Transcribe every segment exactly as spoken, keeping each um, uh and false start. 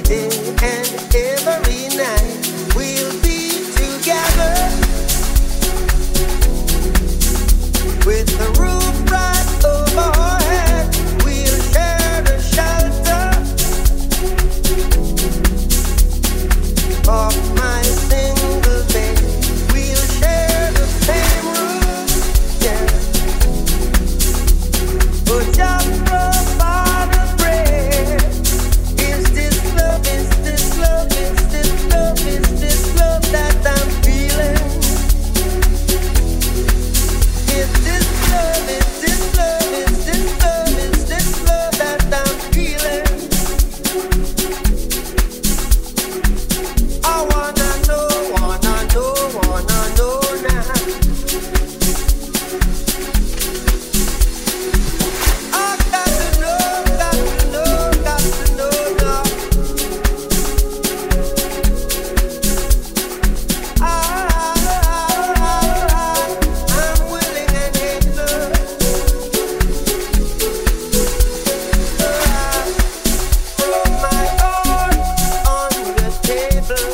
day and every night we'll be together with the roof right over our head. We'll share the shelter of my single bed. We'll share the same room, yeah. But just provide a bread. Is this love, is this love, is this love, is this love that I'm feeling? Is this love, is this love, is this love, is this love that I'm feeling? I wanna know, wanna know, wanna know now. I got to know, got to know, got to know now. I, I'm willing and able. Throw my heart on the table.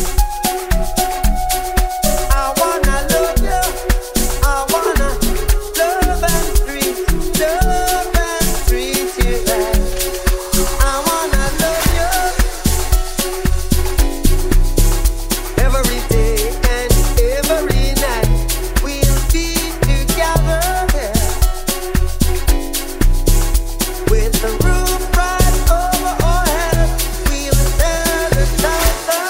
I wanna love you. I wanna love and treat, love and treat you right. I wanna love you every day and every night. We'll be together with the roof right over our head. We'll share the shelter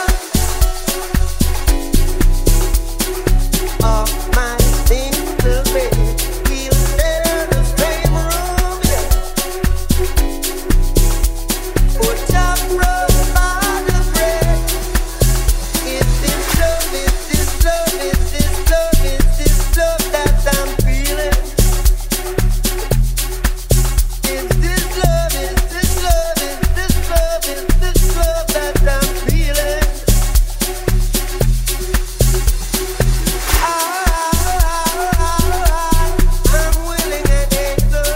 of my single bed. We'll share the same room, yeah. Put up rose by the bread. Is this love, is this love, is this love, is this love that I'm feeling? Is this love, is this love, is this love, is this love that I'm feeling? I, I'm willing and able.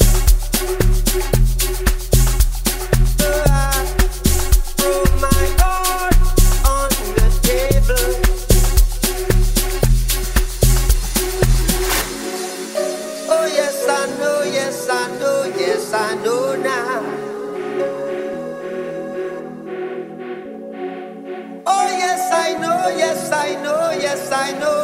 I throw my heart on the table. Oh yes, I know, yes, I know, yes, I know now. Oh yes, I know, yes, I know, yes, I know